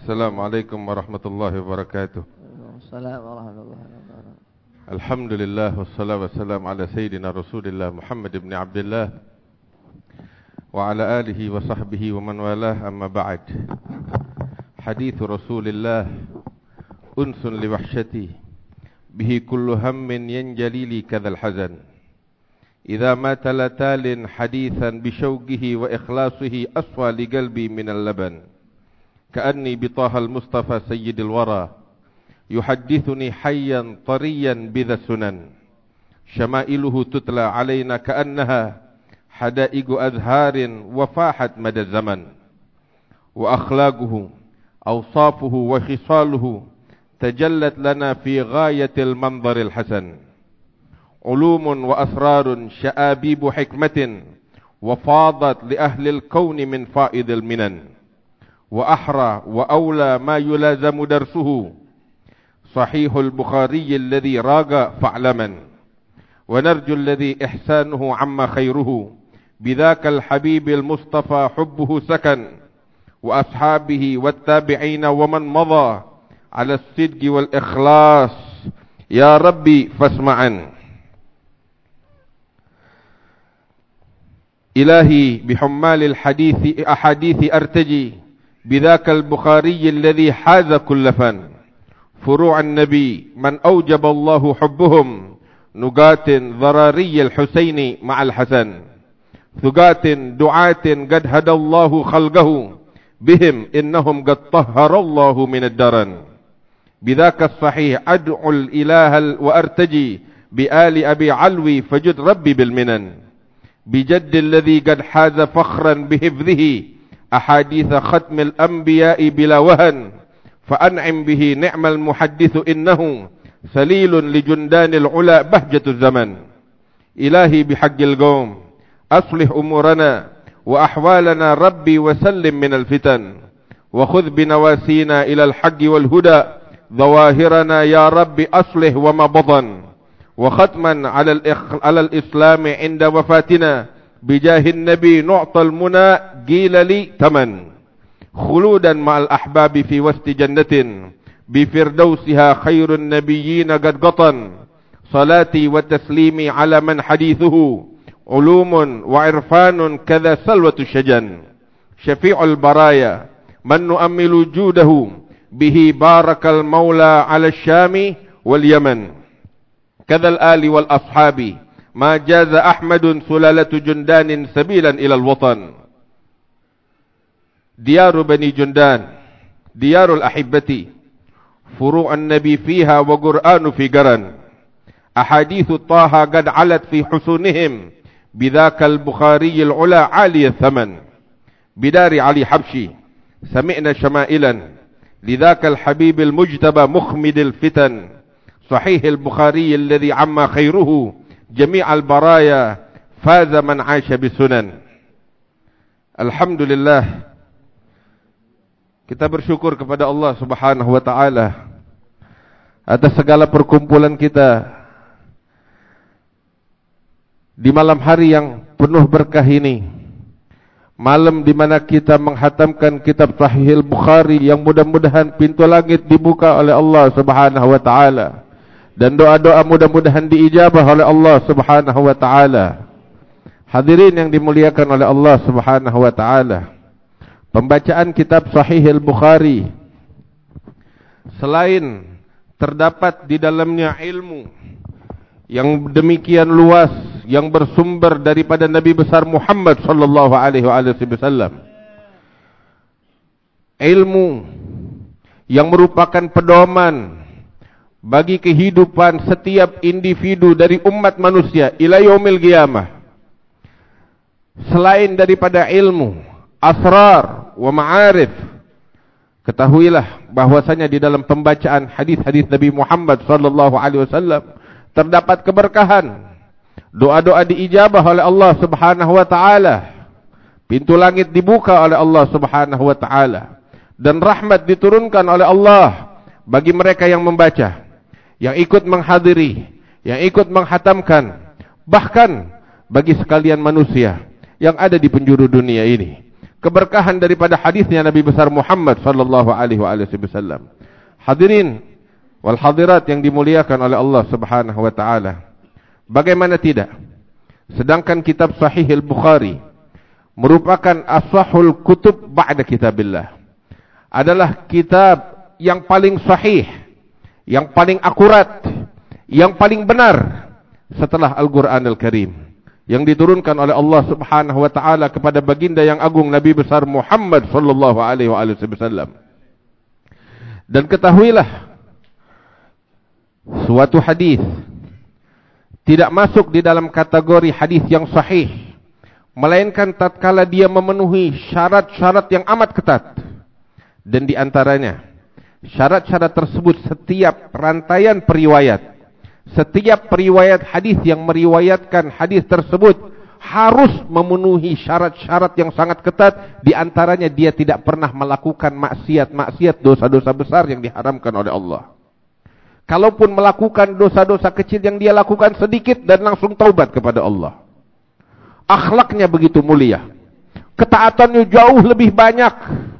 Assalamualaikum warahmatullahi wabarakatuh. Assalamualaikum warahmatullahi wabarakatuh. Alhamdulillah wassalatu wassalamu ala sayyidina Rasulillah Muhammad ibn Abdullah wa ala alihi wa sahbihi wa man walah, amma ba'd. Hadits Rasulillah unsun li wahsyati bihi kullu hammin yanjali li kadzal hazan. Idza mata latalin hadithan bi syauqihi wa ikhlasihi aswa li qalbi min al-laban. كأني بطه المصطفى سيد الورى يحدثني حيا طريا بذا السنن. شمائله تتلى علينا كأنها حدائق أزهار وفاحت مدى الزمن. وأخلاقه أوصافه وخصاله تجلت لنا في غاية المنظر الحسن. علوم وأسرار شآبيب حكمة وفاضت لأهل الكون من فائض المنن. وأحرى وأولى ما يلازم درسه صحيح البخاري الذي راق فاعلما. ونرجو الذي إحسانه عما خيره بذاك الحبيب المصطفى حبه سكن. وأصحابه والتابعين ومن مضى على الصدق والإخلاص يا ربي فاسمعا. إلهي بحمال الحديث أحاديث أرتجي بذاك البخاري الذي حاز كل فن. فروع النبي من أوجب الله حبهم نقات ضراري الحسين مع الحسن. ثقات دعاة قد هدى الله خلقه بهم إنهم قد طهر الله من الدرن. بذاك الصحيح أدعو الإله وأرتجي بآل أبي علوي فجد ربي بالمنن. بجد الذي قد حاز فخرا بحفظه أحاديث ختم الأنبياء بلا وهن. فأنعم به نعم المحدث إنه سليل لجندان العلا بهجة الزمن. إلهي بحق القوم أصلح أمورنا وأحوالنا ربي وسلم من الفتن. وخذ بنواسينا إلى الحق والهدى ظواهرنا يا ربي أصلح وما بطن. وختما على الإسلام عند وفاتنا بجاه النبي نعطى المنى قيل لي تمن. خلودا مع الأحباب في وسط جنة بفردوسها خير النبيين قد قطن. صلاتي وتسليمي على من حديثه علوم وعرفان كذا سلوة الشجن. شفيع البرايا من نؤمل جوده به بارك المولى على الشام واليمن. كذا الآل والأصحاب ما جاز أحمد سلالة جندان سبيلا إلى الوطن. ديار بني جندان ديار الأحبة فروع النبي فيها وقرآن في قرن. أحاديث طه قد علت في حصونهم بذاك البخاري العلا عالي الثمن. بدار علي حبشي سمعنا شمائلا لذاك الحبيب المجتبى مخمد الفتن. صحيح البخاري الذي عما خيره جميع البرايا فاز من عاش بسنن. Alhamdulillah, kita bersyukur kepada Allah Subhanahu wa taala atas segala perkumpulan kita di malam hari yang penuh berkah ini. Malam di mana kita menghatamkan kitab Sahih Bukhari yang mudah-mudahan pintu langit dibuka oleh Allah Subhanahu wa taala. Dan doa-doa mudah-mudahan diijabah oleh Allah Subhanahu wa taala. Hadirin yang dimuliakan oleh Allah Subhanahu wa taala. Pembacaan kitab Sahih Al-Bukhari selain terdapat di dalamnya ilmu yang demikian luas yang bersumber daripada Nabi besar Muhammad sallallahu alaihi wasallam. Ilmu yang merupakan pedoman bagi kehidupan setiap individu dari umat manusia ila yaumil qiyamah. Selain daripada ilmu, asrar wa ma'arif, ketahuilah bahwasanya di dalam pembacaan hadis-hadis Nabi Muhammad sallallahu alaihi wasallam terdapat keberkahan. Doa-doa diijabah oleh Allah Subhanahu wa taala. Pintu langit dibuka oleh Allah Subhanahu wa taala dan rahmat diturunkan oleh Allah bagi mereka yang membaca, yang ikut menghadiri, yang ikut menghatamkan, bahkan bagi sekalian manusia yang ada di penjuru dunia ini. keberkahan daripada hadisnya Nabi besar Muhammad sallallahu alaihi wasallam. Hadirin wal hadirat yang dimuliakan oleh Allah Subhanahu wa taala. Bagaimana tidak? Sedangkan kitab Sahih Al-Bukhari merupakan ashahul kutub ba'da kitabillah. Adalah kitab yang paling sahih, yang paling akurat, yang paling benar setelah Al-Quran Al-Karim, yang diturunkan oleh Allah Subhanahu wa taala kepada baginda yang agung Nabi besar Muhammad sallallahu alaihi wasallam. Dan ketahuilah, suatu hadis tidak masuk di dalam kategori hadis yang sahih melainkan tatkala dia memenuhi syarat-syarat yang amat ketat. Dan di antaranya syarat-syarat tersebut, setiap rantaian periwayat, setiap periwayat hadis yang meriwayatkan hadis tersebut harus memenuhi syarat-syarat yang sangat ketat. Di antaranya dia tidak pernah melakukan maksiat-maksiat, dosa-dosa besar yang diharamkan oleh Allah. Kalaupun melakukan dosa-dosa kecil yang dia lakukan sedikit dan langsung taubat kepada Allah. Akhlaknya begitu mulia, ketaatannya jauh lebih banyak,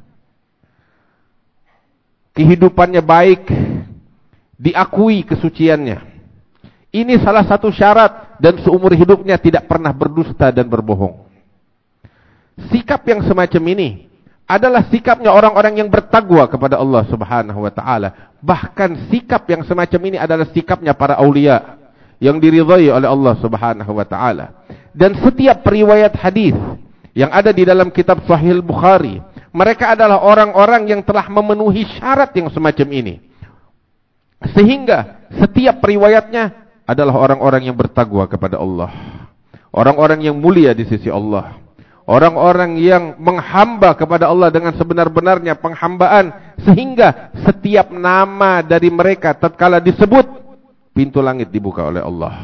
kehidupannya baik, diakui kesuciannya. Ini salah satu syarat, dan seumur hidupnya tidak pernah berdusta dan berbohong. Sikap yang semacam ini adalah sikapnya orang-orang yang bertakwa kepada Allah Subhanahu wa taala. Bahkan sikap yang semacam ini adalah sikapnya para aulia yang diridhai oleh Allah Subhanahu wa taala. Dan setiap periwayat hadis yang ada di dalam kitab Sahih Bukhari, mereka adalah orang-orang yang telah memenuhi syarat yang semacam ini. Sehingga setiap periwayatnya adalah orang-orang yang bertakwa kepada Allah, orang-orang yang mulia di sisi Allah, orang-orang yang menghamba kepada Allah dengan sebenar-benarnya penghambaan, sehingga setiap nama dari mereka tatkala disebut, pintu langit dibuka oleh Allah,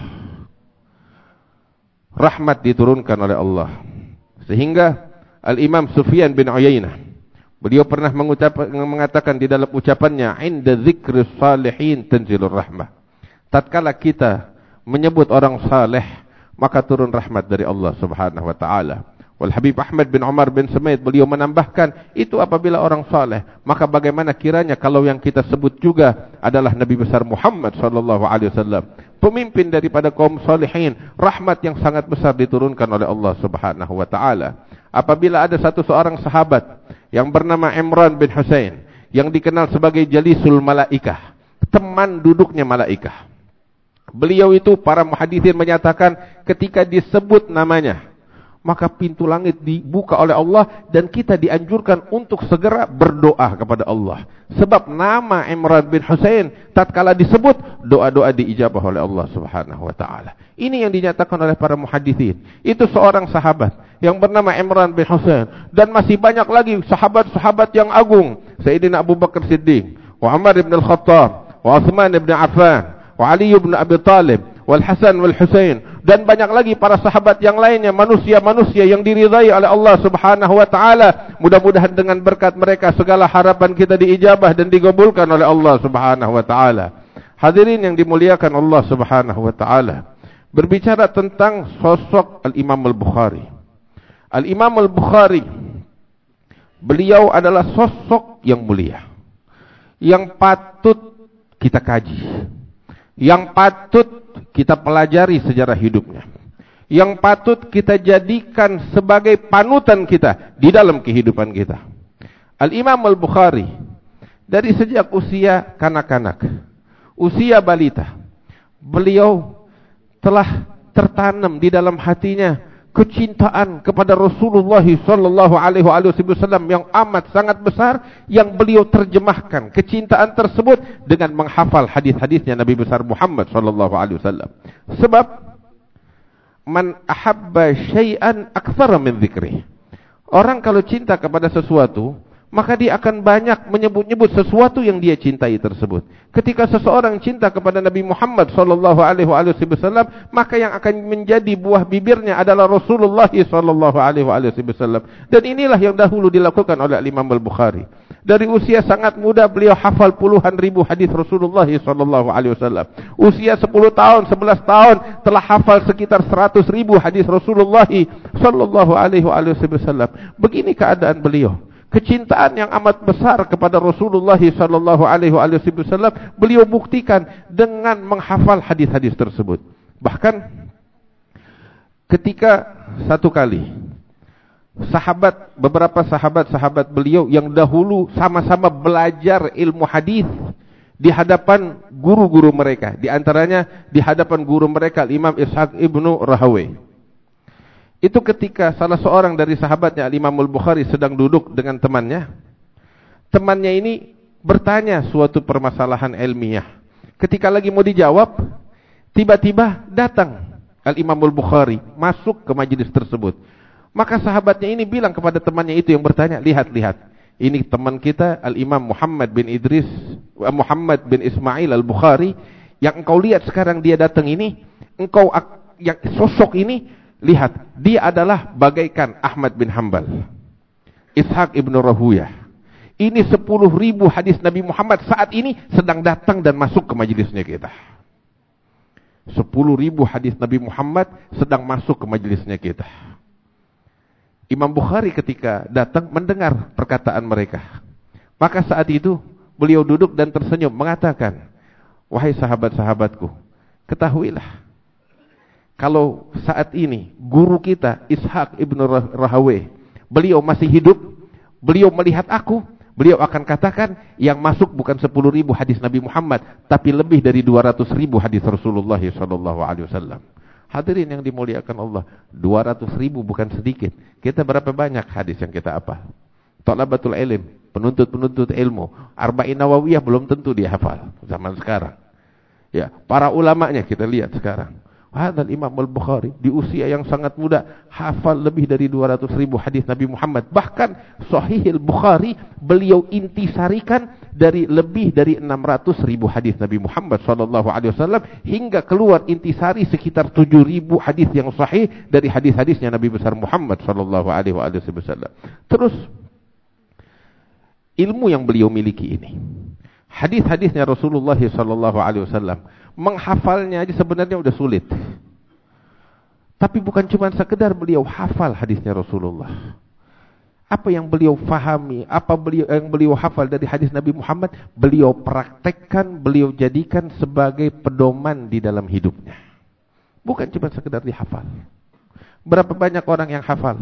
rahmat diturunkan oleh Allah. Sehingga Al-Imam Sufyan bin Uyainah, beliau pernah mengatakan di dalam ucapannya, inda dzikris salihin tanzilur rahmah. Tatkala kita menyebut orang saleh, maka turun rahmat dari Allah Subhanahu wa taala. Wal Habib Ahmad bin Umar bin Samaid, beliau menambahkan, itu apabila orang saleh, maka bagaimana kiranya kalau yang kita sebut juga adalah Nabi besar Muhammad sallallahu alaihi wasallam, pemimpin daripada kaum salihin, rahmat yang sangat besar diturunkan oleh Allah Subhanahu wa taala. Apabila ada seorang sahabat yang bernama Imran bin Husain, yang dikenal sebagai Jalisul Malaikah, teman duduknya malaikah. Beliau itu, para muhaditsin menyatakan, ketika disebut namanya, maka pintu langit dibuka oleh Allah, dan kita dianjurkan untuk segera berdoa kepada Allah. Sebab nama Imran bin Husain tatkala disebut, doa-doa diijabah oleh Allah Subhanahu wa taala. Ini yang dinyatakan oleh para muhaditsin. Itu seorang sahabat yang bernama Imran bin Husain, dan masih banyak lagi sahabat-sahabat yang agung, Sayyidina Abu Bakar Siddiq, wa Umar bin Al-Khattab, wa Uthman bin Affan, wa Ali bin Abi Talib, wal Hasan wal Husain, dan banyak lagi para sahabat yang lainnya, manusia-manusia yang diridhai oleh Allah Subhanahu wa taala. Mudah-mudahan dengan berkat mereka segala harapan kita diijabah dan digabulkan oleh Allah Subhanahu wa taala. Hadirin yang dimuliakan Allah Subhanahu wa taala, berbicara tentang sosok Al-Imam Al-Bukhari. Al-Imam Al-Bukhari, beliau adalah sosok yang mulia, yang patut kita kaji, yang patut kita pelajari sejarah hidupnya, yang patut kita jadikan sebagai panutan kita di dalam kehidupan kita. Al-Imam Al-Bukhari, dari sejak usia kanak-kanak, usia balita, beliau telah tertanam di dalam hatinya kecintaan kepada Rasulullah sallallahu alaihi wasallam yang amat sangat besar, yang beliau terjemahkan kecintaan tersebut dengan menghafal hadis-hadisnya Nabi besar Muhammad sallallahu alaihi wasallam. Sebab man ahabba syai'an aktsara min dzikri. Orang kalau cinta kepada sesuatu, maka dia akan banyak menyebut-nyebut sesuatu yang dia cintai tersebut. Ketika seseorang cinta kepada Nabi Muhammad sallallahu alaihi wasallam, maka yang akan menjadi buah bibirnya adalah Rasulullah sallallahu alaihi wasallam. Dan inilah yang dahulu dilakukan oleh Imam Al-Bukhari. Dari usia sangat muda beliau hafal puluhan ribu hadis Rasulullah sallallahu alaihi wasallam. Usia 10 tahun, 11 tahun telah hafal sekitar 100 ribu hadis Rasulullah sallallahu alaihi wasallam. Begini keadaan beliau. Kecintaan yang amat besar kepada Rasulullah sallallahu alaihi wasallam beliau buktikan dengan menghafal hadis-hadis tersebut. Bahkan ketika satu kali beberapa sahabat beliau yang dahulu sama-sama belajar ilmu hadis di hadapan guru-guru mereka, di antaranya di hadapan guru mereka Imam Ishaq ibnu Rahawayh. Itu ketika salah seorang dari sahabatnya Imam Al-Bukhari sedang duduk dengan temannya. Temannya ini bertanya suatu permasalahan ilmiah. Ketika lagi mau dijawab, tiba-tiba datang Al-Imam Al-Bukhari masuk ke majelis tersebut. Maka sahabatnya ini bilang kepada temannya itu yang bertanya, lihat, ini teman kita Al-Imam Muhammad bin Ismail Al-Bukhari, yang engkau lihat sekarang dia datang ini, engkau yang sosok ini, lihat, dia adalah bagaikan Ahmad bin Hanbal, Ishaq ibn Rahuyah. Ini 10.000 hadis Nabi Muhammad saat ini sedang datang dan masuk ke majelisnya kita. 10.000 hadis Nabi Muhammad sedang masuk ke majelisnya kita. Imam Bukhari ketika datang mendengar perkataan mereka. Maka saat itu beliau duduk dan tersenyum mengatakan, wahai sahabat-sahabatku, ketahuilah, kalau saat ini guru kita Ishaq ibn Rahawayh, beliau masih hidup, beliau melihat aku, beliau akan katakan yang masuk bukan 10.000 hadis Nabi Muhammad, tapi lebih dari 200.000 hadis Rasulullah SAW. Hadirin yang dimuliakan Allah, 200.000 bukan sedikit. Kita berapa banyak hadis yang kita hafal? Thalabatul ilm, penuntut ilmu, Arba'in Nawawiyah belum tentu dia hafal zaman sekarang. Ya, para ulamanya kita lihat sekarang. Hadal Imam Al-Bukhari di usia yang sangat muda hafal lebih dari 200.000 hadis Nabi Muhammad. Bahkan Sahih Al-Bukhari beliau intisarikan dari lebih dari 600.000 hadis Nabi Muhammad SAW hingga keluar intisari sekitar 7.000 hadis yang sahih dari hadis-hadisnya Nabi besar Muhammad SAW. Terus ilmu yang beliau miliki ini, hadis-hadisnya Rasulullah SAW, menghafalnya aja sebenarnya udah sulit. Tapi bukan cuma sekedar beliau hafal hadisnya Rasulullah. Apa yang beliau fahami, yang beliau hafal dari hadis Nabi Muhammad, beliau praktekkan, beliau jadikan sebagai pedoman di dalam hidupnya. Bukan cuma sekedar dihafal. Berapa banyak orang yang hafal?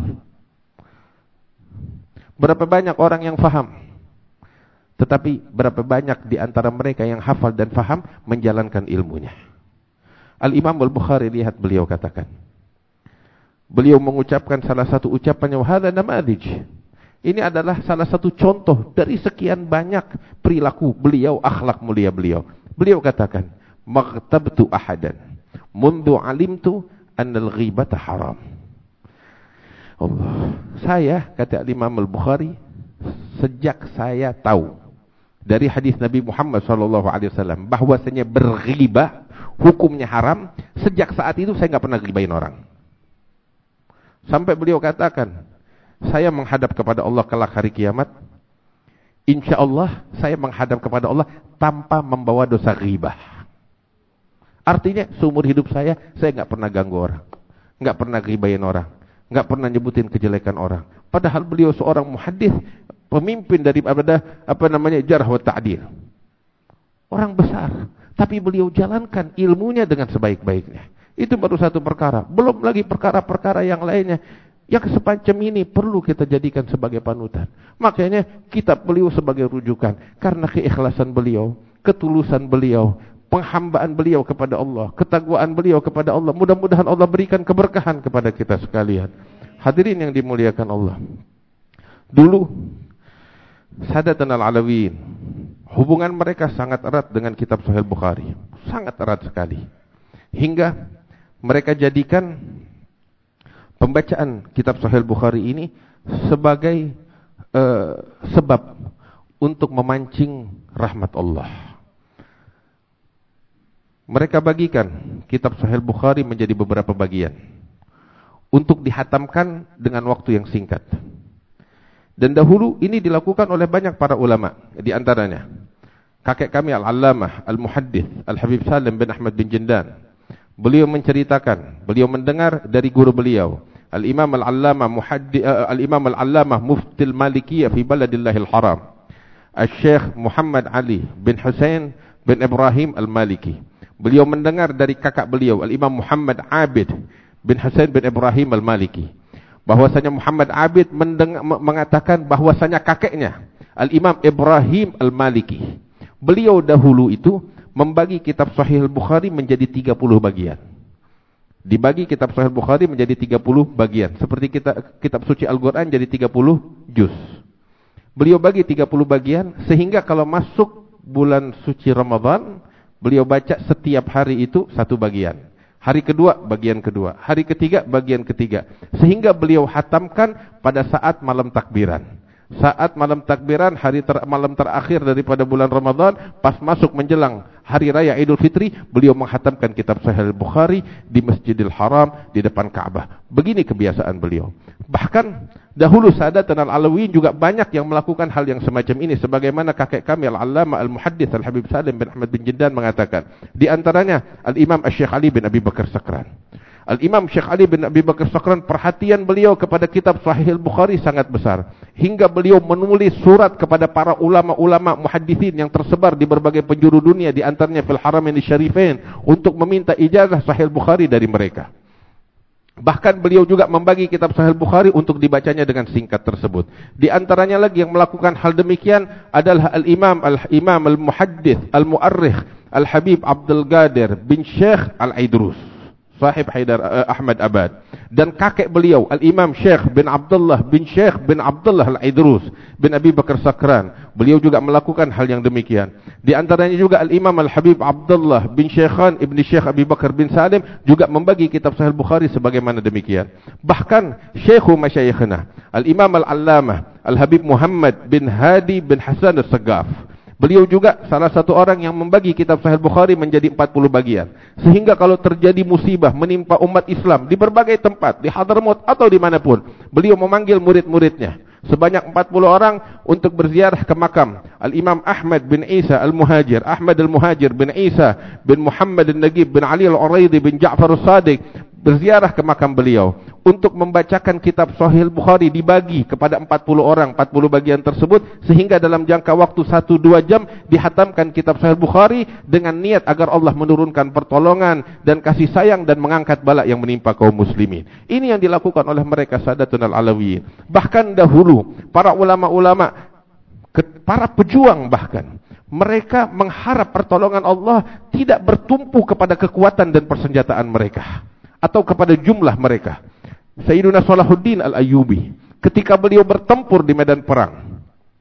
Berapa banyak orang yang faham? Tetapi berapa banyak di antara mereka yang hafal dan faham menjalankan ilmunya? Al-Imam Al-Bukhari, lihat beliau katakan. Beliau mengucapkan salah satu ucapannya, hadza namadhij. Ini adalah salah satu contoh dari sekian banyak perilaku beliau, akhlak mulia beliau. Beliau katakan, maghtabtu ahadan mundu alimtu annal ghibata haram. Allah, saya, kata Imam Al-Bukhari, sejak saya tahu dari hadis Nabi Muhammad SAW bahwasanya berghibah hukumnya haram, sejak saat itu saya nggak pernah ghibahin orang. Sampai beliau katakan, saya menghadap kepada Allah kelak hari kiamat, insya Allah saya menghadap kepada Allah tanpa membawa dosa ghibah. Artinya seumur hidup saya nggak pernah ganggu orang, nggak pernah ghibahin orang, nggak pernah nyebutin kejelekan orang. Padahal beliau seorang muhaddits, pemimpin daripada jarh wa ta'dil, orang besar, tapi beliau jalankan ilmunya dengan sebaik-baiknya. Itu baru satu perkara, belum lagi perkara-perkara yang lainnya yang semacam ini perlu kita jadikan sebagai panutan. Makanya kitab beliau sebagai rujukan, karena keikhlasan beliau, ketulusan beliau, penghambaan beliau kepada Allah, ketakwaan beliau kepada Allah. Mudah-mudahan Allah berikan keberkahan kepada kita sekalian. Hadirin yang dimuliakan Allah, dulu Sadatun al-Alawiyin, hubungan mereka sangat erat dengan kitab Sahih Bukhari, sangat erat sekali, hingga mereka jadikan pembacaan kitab Sahih Bukhari ini sebagai sebab untuk memancing rahmat Allah. Mereka bagikan kitab Sahih Bukhari menjadi beberapa bagian untuk dihatamkan dengan waktu yang singkat. Dan dahulu ini dilakukan oleh banyak para ulama. Di antaranya kakek kami Al-Allamah Al-Muhaddith Al-Habib Salim bin Ahmad bin Jindan. Beliau menceritakan, beliau mendengar dari guru beliau Al-Imam Al-Allamah Al-Imam Al-Allamah Mufti Al-Malikiyah fi Baladillahil Haram, Al-Syekh Muhammad Ali bin Husain bin Ibrahim Al-Maliki. Beliau mendengar dari kakak beliau Al-Imam Muhammad Abid bin Husain bin Ibrahim Al-Maliki, bahwasanya Muhammad Abid mengatakan bahwasanya kakeknya Al-Imam Ibrahim Al-Maliki, beliau dahulu itu membagi kitab Sahih Al-Bukhari menjadi 30 bagian. Dibagi kitab Sahih Al-Bukhari menjadi 30 bagian. Seperti kitab suci Al-Quran jadi 30 juz. Beliau bagi 30 bagian sehingga kalau masuk bulan suci Ramadan, beliau baca setiap hari itu satu bagian. Hari kedua bagian kedua, hari ketiga bagian ketiga, sehingga beliau hatamkan pada saat malam takbiran. Saat malam takbiran, malam terakhir daripada bulan Ramadan, pas masuk menjelang hari raya Idul Fitri, beliau menghatamkan kitab Sahih Al-Bukhari di Masjidil Haram di depan Ka'bah. Begini kebiasaan beliau. Bahkan dahulu Sadatun Al-Alawiyin juga banyak yang melakukan hal yang semacam ini, sebagaimana kakek kami Al-Allamah Al-Muhaddith Al-Habib Salim bin Ahmad bin Jindan mengatakan. Di antaranya Al-Imam Syekh Ali bin Abi Bakar Sakran. Al-Imam Syekh Ali bin Abi Bakar Sakran, perhatian beliau kepada kitab Sahih Al-Bukhari sangat besar. Hingga beliau menulis surat kepada para ulama-ulama muhaddithin yang tersebar di berbagai penjuru dunia, di antaranya fil Haramain Syarifain, untuk meminta ijazah Sahih Al-Bukhari dari mereka. Bahkan beliau juga membagi kitab Sahih Al-Bukhari untuk dibacanya dengan singkat tersebut. Di antaranya lagi yang melakukan hal demikian adalah Al-Imam Al-Muhaddith Al-Mu'arrikh Al-Habib Abdul Qadir bin Syekh Al-Aidrus, Sahib Haidar Ahmad Abad, dan kakek beliau Al-Imam Syekh bin Abdullah bin Syekh bin Abdullah Al-Aidrus bin Abi Bakar Sakran. Beliau juga melakukan hal yang demikian. Di antaranya juga Al-Imam Al-Habib Abdullah bin Syekhan ibni Syekh Abi Bakar bin Salim juga membagi kitab Sahih Bukhari sebagaimana demikian. Bahkan Syekhu Masyayikhna Al-Imam Al-Allamah Al-Habib Muhammad bin Hadi bin Hasan Al-Sagaf, beliau juga salah satu orang yang membagi kitab Sahih Bukhari menjadi 40 bagian. Sehingga kalau terjadi musibah menimpa umat Islam di berbagai tempat, di Hadramaut atau dimanapun, beliau memanggil murid-muridnya sebanyak 40 orang untuk berziarah ke makam Al-Imam Ahmad bin Isa Al-Muhajir, Ahmad Al-Muhajir bin Isa bin Muhammad Al-Nagib bin Ali Al-Uraidi bin Ja'far Al-Sadiq, berziarah ke makam beliau untuk membacakan kitab Sahih Bukhari. Dibagi kepada 40 orang, 40 bagian tersebut, sehingga dalam jangka waktu 1-2 jam dihatamkan kitab Sahih Bukhari dengan niat agar Allah menurunkan pertolongan dan kasih sayang dan mengangkat bala yang menimpa kaum muslimin. Ini yang dilakukan oleh mereka Sadatun Al-Alawiyin. Bahkan dahulu para ulama-ulama, para pejuang, bahkan mereka mengharap pertolongan Allah tidak bertumpu kepada kekuatan dan persenjataan mereka atau kepada jumlah mereka. Sayyiduna Salahuddin Al-Ayyubi, ketika beliau bertempur di medan perang,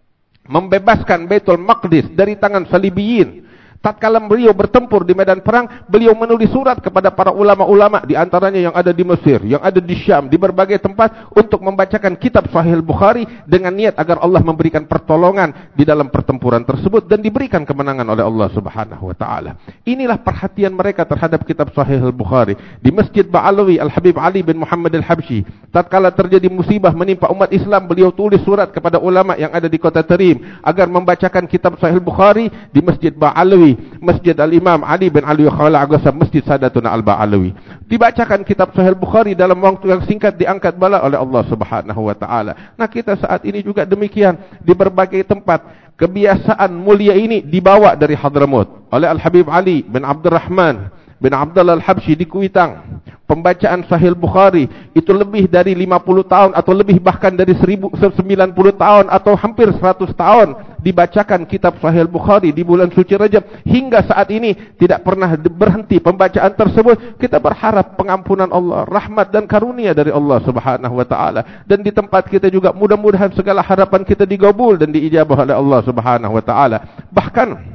membebaskan Baitul Maqdis dari tangan Salibiyin, tatkala beliau bertempur di medan perang, beliau menulis surat kepada para ulama-ulama, di antaranya yang ada di Mesir, yang ada di Syam, di berbagai tempat, untuk membacakan kitab Sahih Bukhari dengan niat agar Allah memberikan pertolongan di dalam pertempuran tersebut dan diberikan kemenangan oleh Allah Subhanahu wa taala. Inilah perhatian mereka terhadap kitab Sahih Bukhari. Di Masjid Ba'alawi, Al-Habib Ali bin Muhammad Al-Habsyi, tatkala terjadi musibah menimpa umat Islam, beliau tulis surat kepada ulama yang ada di kota Tarim agar membacakan kitab Sahih Bukhari di Masjid Ba'alawi, Masjid Al-Imam Ali bin Ali Khala Agasa, Masjid Sadatun Al-Ba'alawi. Dibacakan kitab Sahih Bukhari dalam waktu yang singkat, diangkat bala oleh Allah Subhanahu wa taala. Nah, kita saat ini juga demikian di berbagai tempat. Kebiasaan mulia ini dibawa dari Hadramaut oleh Al-Habib Ali bin Abdurrahman bin Abdullah Al-Habsyi di Kuitang. Pembacaan Sahih Bukhari itu lebih dari 50 tahun atau lebih bahkan dari 90 tahun atau hampir 100 tahun dibacakan kitab Sahih Bukhari di bulan suci Rajab. Hingga saat ini tidak pernah berhenti pembacaan tersebut. Kita berharap pengampunan Allah, rahmat dan karunia dari Allah Subhanahu wa taala. Dan di tempat kita juga mudah-mudahan segala harapan kita digabul dan diijabah oleh Allah Subhanahu wa taala. Bahkan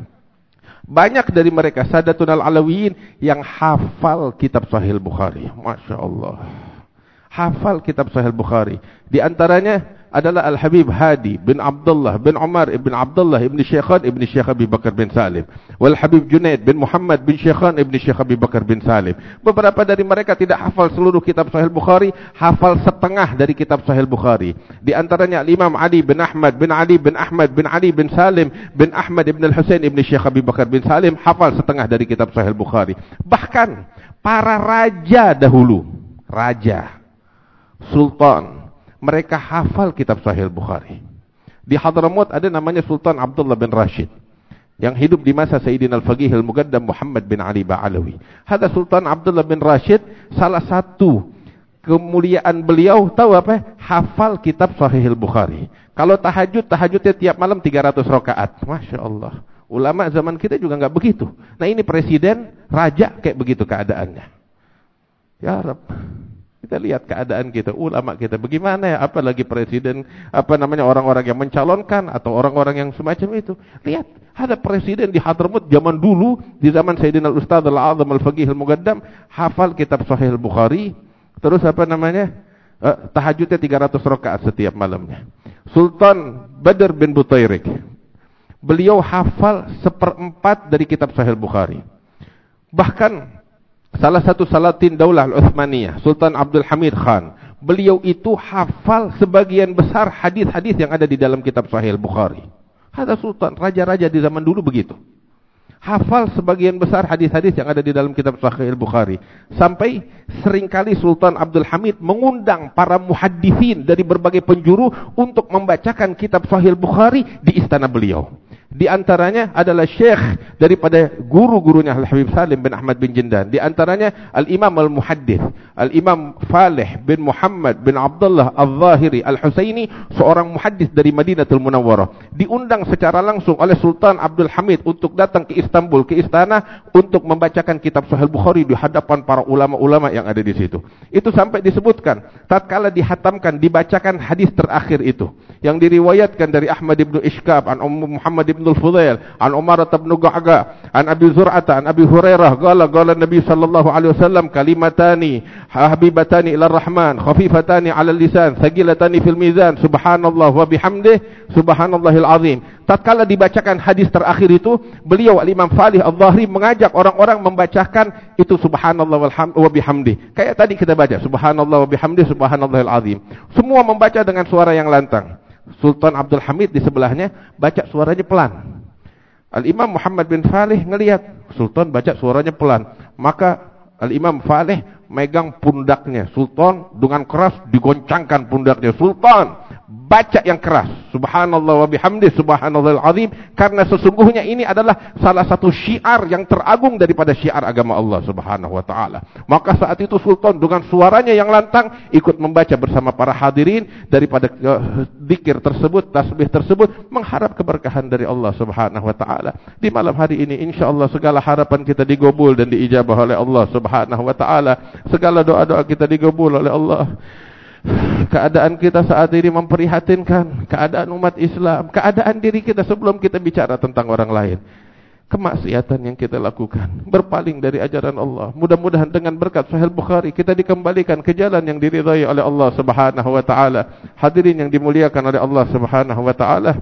banyak dari mereka Sadatun Al-Alawiyin yang hafal kitab Sahih Bukhari. Masya Allah, hafal kitab Sahih Bukhari. Di antaranya adalah Al-Habib Hadi bin Abdullah bin Umar ibn Abdullah ibn Syekhan ibn Syekh Abi Bakar bin Salim. Wal Habib Junaid bin Muhammad bin Syekhan ibn Syekh Abi Bakar bin Salim. Beberapa dari mereka tidak hafal seluruh kitab Sahih Bukhari, hafal setengah dari kitab Sahih Bukhari. Di antaranya Al-Imam Ali bin Ahmad bin Ali bin Ahmad bin Ali bin Salim bin Ahmad ibn Al-Husain ibn Syekh Abi Bakar bin Salim hafal setengah dari kitab Sahih Bukhari. Bahkan para raja dahulu, raja, sultan, mereka hafal kitab Sahih Bukhari. Di Hadramaut ada namanya Sultan Abdullah bin Rashid yang hidup di masa Sayyidina Al-Faqih Al-Muqaddam Muhammad bin Ali Ba'alawi. Hada Sultan Abdullah bin Rashid, salah satu kemuliaan beliau tahu apa? Hafal kitab Sahih Bukhari. Kalau tahajudnya tiap malam 300 rakaat. Masya Allah. Ulama zaman kita juga enggak begitu. Nah ini presiden, raja kayak begitu keadaannya. Ya Rabb. Kita lihat keadaan kita, ulama kita bagaimana ya, apalagi presiden, orang-orang yang mencalonkan atau orang-orang yang semacam itu. Lihat, ada presiden di Hadramaut zaman dulu, di zaman Sayyidina Al-Ustadz Al-Azam Al-Faqih Al-Muqaddam, hafal kitab Sahih Bukhari, terus tahajudnya 300 rakaat setiap malamnya. Sultan Badr bin Butairik, beliau hafal 1/4 dari kitab Sahih Bukhari. Bahkan salah satu Salatin Daulah Al-Uthmaniyah, Sultan Abdul Hamid Khan, beliau itu hafal sebagian besar hadis-hadis yang ada di dalam kitab Sahih Bukhari. Ada sultan, raja-raja di zaman dulu begitu. Hafal sebagian besar hadis-hadis yang ada di dalam kitab Sahih Bukhari. Sampai seringkali Sultan Abdul Hamid mengundang para muhaddithin dari berbagai penjuru untuk membacakan kitab Sahih Bukhari di istana beliau. Di antaranya adalah syekh daripada guru-gurunya Al-Habib Salim bin Ahmad bin Jindan. Di antaranya Al-Imam Al-Muhaddith, Al-Imam Falih bin Muhammad bin Abdullah Al-Zahiri Al-Husaini, seorang muhaddith dari Madinatul Munawwarah. Diundang secara langsung oleh Sultan Abdul Hamid untuk datang ke Istanbul, ke istana, untuk membacakan kitab Sahih Bukhari di hadapan para ulama-ulama yang ada di situ. Itu sampai disebutkan, tatkala dihatamkan, dibacakan hadis terakhir itu, yang diriwayatkan dari Ahmad ibn Ishkab, an Muhammad ibn Al-Fudail, an Umar ibn Ga'ga, an Abi Zur'ata, an Abi Hurairah, qala Nabi sallallahu alaihi wasallam, kalimatani habibatani ila Rahman, khafifatani 'ala lisan, thaqilatani fil mizan, subhanallah wa bihamdihi, subhanallahil azim. Tatkala dibacakan hadis terakhir itu, beliau Al-Imam Falih Al-Zahri mengajak orang-orang membacakan itu subhanallah wa bihamdihi. Kayak tadi kita baca subhanallah wa bihamdihi, subhanallahil azim. Semua membaca dengan suara yang lantang. Sultan Abdul Hamid di sebelahnya baca suaranya pelan. Al-Imam Muhammad bin Falih ngelihat Sultan baca suaranya pelan, maka Al-Imam Falih megang pundaknya Sultan dengan keras, digoncangkan pundaknya. Sultan, baca yang keras, subhanallah wa bihamdi, subhanallahil azim, karena sesungguhnya ini adalah salah satu syiar yang teragung daripada syiar agama Allah Subhanahu wa taala. Maka saat itu Sultan dengan suaranya yang lantang ikut membaca bersama para hadirin daripada zikir tersebut, tasbih tersebut, mengharap keberkahan dari Allah Subhanahu wa taala. Di malam hari ini insyaallah segala harapan kita digabul dan diijabah oleh Allah Subhanahu wa taala. Segala doa-doa kita digabul oleh Allah. Keadaan kita saat ini memprihatinkan, keadaan umat Islam, keadaan diri kita sebelum kita bicara tentang orang lain. Kemaksiatan yang kita lakukan, berpaling dari ajaran Allah. Mudah-mudahan dengan berkat Sahih Bukhari kita dikembalikan ke jalan yang diridhai oleh Allah Subhanahu wa taala. Hadirin yang dimuliakan oleh Allah Subhanahu wa taala,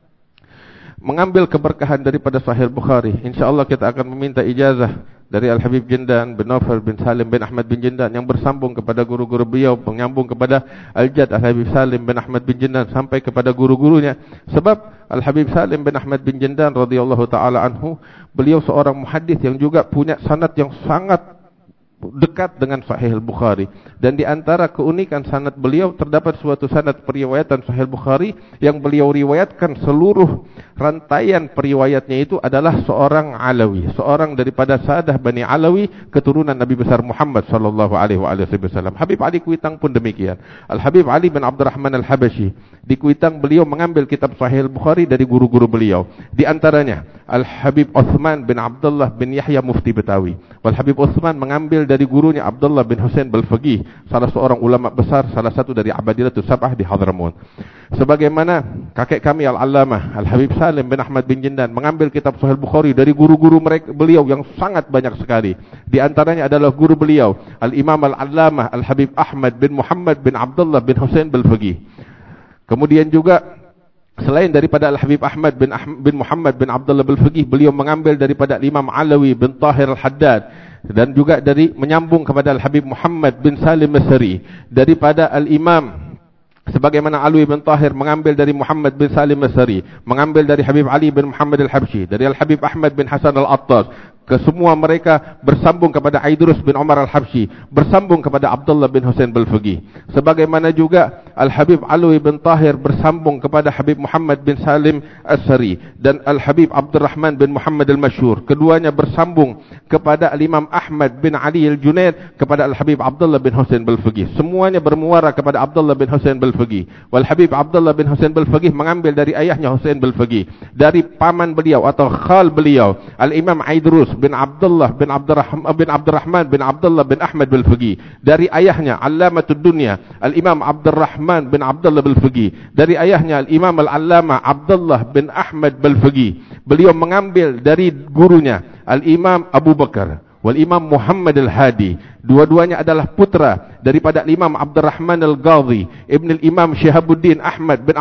mengambil keberkahan daripada Sahih Bukhari, insyaallah kita akan meminta ijazah dari Al-Habib Jindan bin Naufal bin Salim bin Ahmad bin Jindan yang bersambung kepada guru-guru beliau, menyambung kepada Al-Jad Al-Habib Salim bin Ahmad bin Jindan sampai kepada guru-gurunya. Sebab Al-Habib Salim bin Ahmad bin Jindan radhiyallahu taala anhu, beliau seorang muhaddits yang juga punya sanad yang sangat dekat dengan Sahih Bukhari, dan di antara keunikan sanad beliau terdapat suatu sanad periwayatan Sahih Bukhari yang beliau riwayatkan seluruh rantaian periwayatnya itu adalah seorang Alawi, seorang daripada Sadah Bani Alawi, keturunan Nabi besar Muhammad sallallahu alaihi wasallam. Habib Ali Kuitang pun demikian. Al-Habib Ali bin Abdurrahman Al-Habashi di Kuitang, beliau mengambil kitab Sahih Bukhari dari guru-guru beliau. Di antaranya Al-Habib Uthman bin Abdullah bin Yahya Mufti Betawi. Wal-Habib Uthman mengambil dari gurunya Abdullah bin Husain Bal-Faqih, salah seorang ulama besar, salah satu dari Abadilatus Sab'ah di Hadramaut. Sebagaimana kakek kami Al-Allamah Al-Habib Salim bin Ahmad bin Jindan mengambil kitab Sahih Bukhari dari guru-guru mereka beliau yang sangat banyak sekali. Di antaranya adalah guru beliau Al-Imam Al-Allamah Al-Habib Ahmad bin Muhammad bin Abdullah bin Husain Bal-Faqih. Kemudian juga selain daripada Al-Habib Ahmad bin Muhammad bin Abdullah Al-Faqih, beliau mengambil daripada Imam Alawi bin Tahir Al-Haddad, dan juga dari menyambung kepada Al-Habib Muhammad bin Salim Al-Sari, daripada Al-Imam sebagaimana Alawi bin Tahir mengambil dari Muhammad bin Salim Al-Sari, mengambil dari Habib Ali bin Muhammad Al-Habsyi, dari Al-Habib Ahmad bin Hasan Al-Attas, kesemua mereka bersambung kepada Aidrus bin Umar Al-Habsyi, bersambung kepada Abdullah bin Husain Al-Faqih. Sebagaimana juga Al-Habib Alawi bin Tahir bersambung kepada Habib Muhammad bin Salim Al-Sari, dan Al-Habib Abdurrahman bin Muhammad Al-Masyhur, keduanya bersambung kepada Al-Imam Ahmad bin Ali Al-Junaid, kepada Al-Habib Abdullah bin Husain Al-Faqih. Semuanya bermuara kepada Abdullah bin Husain Al-Faqih. Wal-Habib Abdullah bin Husain Al-Faqih mengambil dari ayahnya Husain Al-Faqih, dari paman beliau atau khal beliau Al-Imam Aidrus bin Abdullah bin Abdurrahman bin Abdullah bin Ahmad Al-Faqih, dari ayahnya Allamatud Dunya Al-Imam Abdurrahman bin Abdullah Al-Faqih, dari ayahnya Al-Imam Al-Allama Abdullah bin Ahmad Al-Faqih. Beliau mengambil dari gurunya Al-Imam Abu Bakar wal Imam Muhammad Al-Hadi. Dua-duanya adalah putra daripada Imam Abdurrahman Al-Ghadhi Ibn Al-Imam Syihabuddin Ahmad bin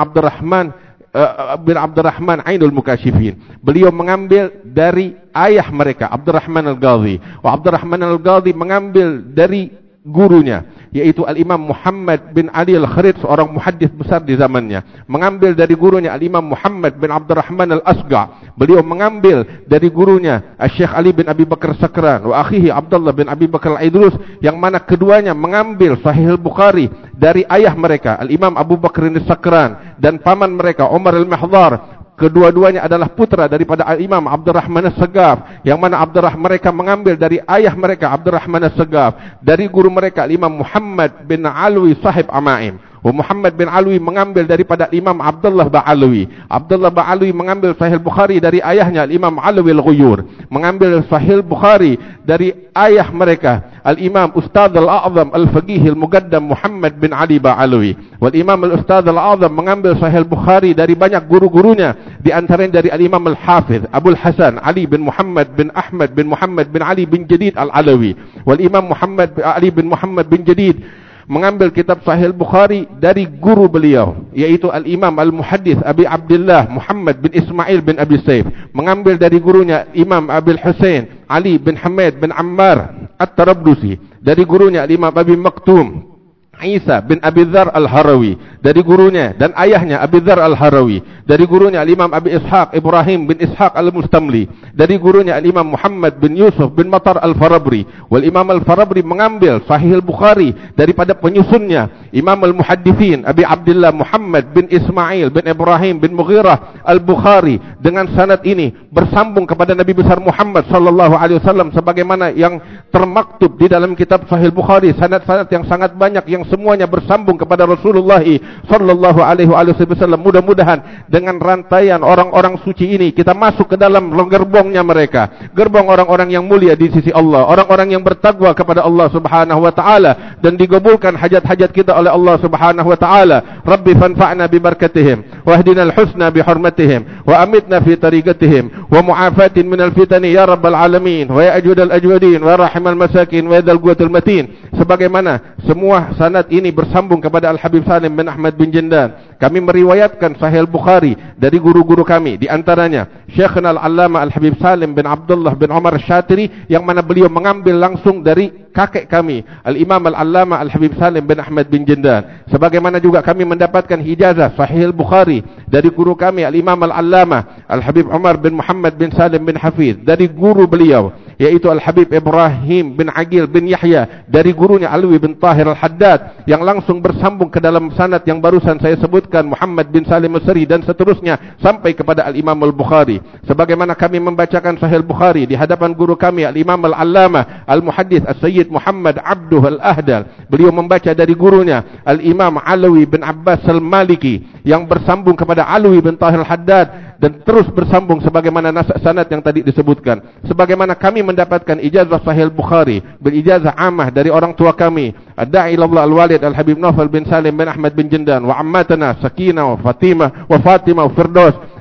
Abdurrahman Ainul Mukashifin. Beliau mengambil dari ayah mereka Abdurrahman Al-Ghadhi, wa Abdurrahman Al-Ghadhi mengambil dari gurunya yaitu Al-Imam Muhammad bin Ali Al-Kharid, seorang muhaddis besar di zamannya, mengambil dari gurunya Al-Imam Muhammad bin Abdurrahman Al-Asqa. Beliau mengambil dari gurunya Syekh Ali bin Abi Bakar Sakran wa akhihi Abdullah bin Abi Bakar Al-Idrus, yang mana keduanya mengambil Sahih Al-Bukhari dari ayah mereka Al-Imam Abu Bakar As-Sakran, dan paman mereka Umar Al-Mahdhar. Kedua-duanya adalah putra daripada Imam Abdurrahman As-Sagaf, yang mana mereka mengambil dari ayah mereka Abdurrahman As-Sagaf, dari guru mereka Imam Muhammad bin Alwi sahib Amaim. Muhammad bin Alwi mengambil daripada Imam Abdullah Ba'alwi. Abdullah Ba'alwi mengambil Sahih Bukhari dari ayahnya Imam Alwi Al-Ghuyur, mengambil Sahih Bukhari dari ayah mereka Al-Imam Ustadz Al-A'zam Al-Faqih Al-Muqaddam Muhammad bin Ali Ba'alwi. Wal Imam Al-Ustadz Al-A'zam mengambil Sahih Bukhari dari banyak guru-gurunya, di antaranya dari Al-Imam Al-Hafidh Abul Hasan Ali bin Muhammad bin Ahmad bin Muhammad bin Ali bin Jadid Al-Alawi. Wal Imam Muhammad Ali bin Muhammad bin Jadid mengambil kitab Sahih Bukhari dari guru beliau yaitu Al-Imam Al-Muhaddits Abi Abdullah Muhammad bin Ismail bin Abi Saif, mengambil dari gurunya Imam Abil Husain Ali bin Hamid bin Ammar At-Tarablusi, dari gurunya Imam Abi Maktum Isa bin Abi Dzar Al-Harawi, dari gurunya dan ayahnya Abi Dzar Al-Harawi, dari gurunya Imam Abi Ishaq Ibrahim bin Ishaq Al-Mustamli, dari gurunya Imam Muhammad bin Yusuf bin Matar Al-Farabri. Wal Imam Al-Farabri mengambil Sahih Al-Bukhari daripada penyusunnya Imam Al-Muhadditsin Abi Abdullah Muhammad bin Ismail bin Ibrahim bin Mughirah Al-Bukhari, dengan sanad ini bersambung kepada Nabi besar Muhammad sallallahu alaihi wasallam, sebagaimana yang termaktub di dalam kitab Sahih Bukhari, sanad-sanad yang sangat banyak yang semuanya bersambung kepada Rasulullah sallallahu alaihi wasallam. Mudah-mudahan dengan rantaian orang-orang suci ini kita masuk ke dalam gerbongnya mereka, gerbong orang-orang yang mulia di sisi Allah, orang-orang yang bertakwa kepada Allah Subhanahu wa taala, dan digabulkan hajat-hajat kita oleh Allah Subhanahu wa taala. Rabbi fanfa'na bi barakatihim wahdina al-husna bi hurmatihim wa amitna fi tariqatihim wa mu'afatin minal fitani ya rabbal alamin wa ya ajwadal ajwadin wa rahimal masakin wa yadal quwwatul matin. Sebagaimana semua sanad ini bersambung kepada Al-Habib Salim bin Ahmad bin Jindan, kami meriwayatkan Sahih Bukhari dari guru-guru kami, di antaranya Syekhna Al-Allama Al-Habib Salim bin Abdullah bin Umar Syatiri, yang mana beliau mengambil langsung dari kakek kami Al-Imam Al-Allama Al-Habib Salim bin Ahmad bin Jindan. Sebagaimana juga kami mendapatkan hijazah Sahih Bukhari dari guru kami Al-Imam Al-Allama Al-Habib Umar bin Muhammad bin Salim bin Hafiz, dari guru beliau yaitu Al-Habib Ibrahim bin Agil bin Yahya, dari gurunya Alwi bin Tahir Al-Haddad, yang langsung bersambung ke dalam sanad yang barusan saya sebutkan Muhammad bin Salim Al-Sari, dan seterusnya sampai kepada Al-Imam Al-Bukhari. Sebagaimana kami membacakan Sahih Bukhari di hadapan guru kami Al-Imam Al-Allama Al-Muhaddits As-Sayyid Muhammad Abduh Al-Ahdal, beliau membaca dari gurunya Al-Imam Alawi bin Abbas Al-Maliki, yang bersambung kepada Alwi bin Tahir Al-Haddad, dan terus bersambung sebagaimana sanad yang tadi disebutkan. Sebagaimana kami mendapatkan ijazah Sahih Bukhari berijazah amah dari orang tua kami Ad-Da'i ilallah Al-Walid Al-Habib Naufal bin Salim bin Ahmad bin Jindan, wa ammatana Sakinah wa Fatimah wa Firdaus,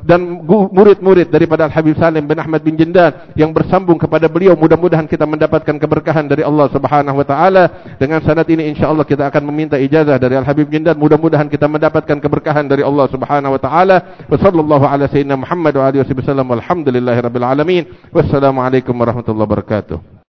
dan murid-murid daripada Al-Habib Salim bin Ahmad bin Jindan yang bersambung kepada beliau. Mudah-mudahan kita mendapatkan keberkahan dari Allah Subhanahu wa taala. Dengan sanad ini insyaallah kita akan meminta ijazah dari Al-Habib Jindan. Mudah-mudahan kita mendapatkan keberkahan dari Allah Subhanahu wa taala. Wa sallallahu ala sayyidina Muhammad wa alihi wasallam. Walhamdulillahirabbil alamin. Wassalamualaikum warahmatullahi wabarakatuh.